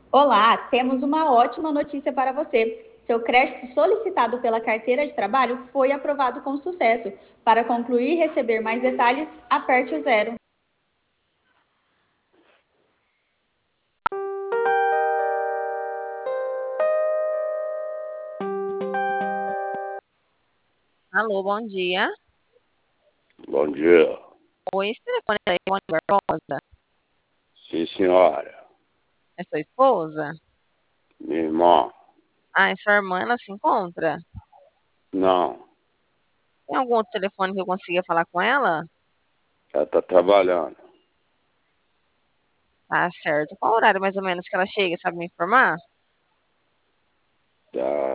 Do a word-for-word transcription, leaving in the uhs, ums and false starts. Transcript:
Olá, temos uma ótima notícia para você. Seu crédito solicitado pela carteira de trabalho foi aprovado com sucesso. Para concluir e receber mais detalhes, aperte o zero. Alô, bom dia. Bom dia. Oi, esse telefone é da Ivone Barbosa? Sim, senhora. É sua esposa? Minha irmã. Ah, é sua irmã, ela se encontra? Não. Tem algum outro telefone que eu consiga falar com ela? Ela tá trabalhando. Tá certo. Qual horário mais ou menos que ela chega, sabe me informar? Tá